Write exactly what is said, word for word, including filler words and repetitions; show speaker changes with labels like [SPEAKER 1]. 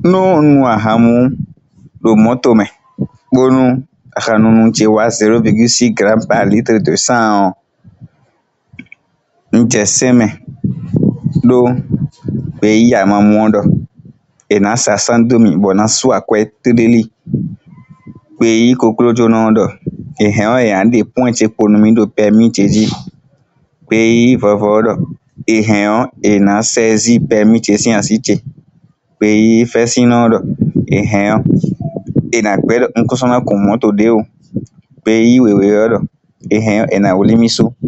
[SPEAKER 1] No nu ahamu le moto me. Bonu axanunu tse wa zéro virgule six grammes par litre de sang ŋdzeseme ɖo be yi amamuwo ɖɔ ena sasandomi bona su akɔe teɖeli be yi koklodzonɔwo ɖɔ ehɛwo ya ɖe point kponumi ɖo permis tse dzi be yi vɔvɔ ɖɔ ehɛwo ena seizi permis tse si asi tse be yi fesinawo ɖɔ ehɛwo ena gbe ŋkusɔna ku moto ɖewo be yi wewewo ɖɔ ehɛwo ena wlimiso.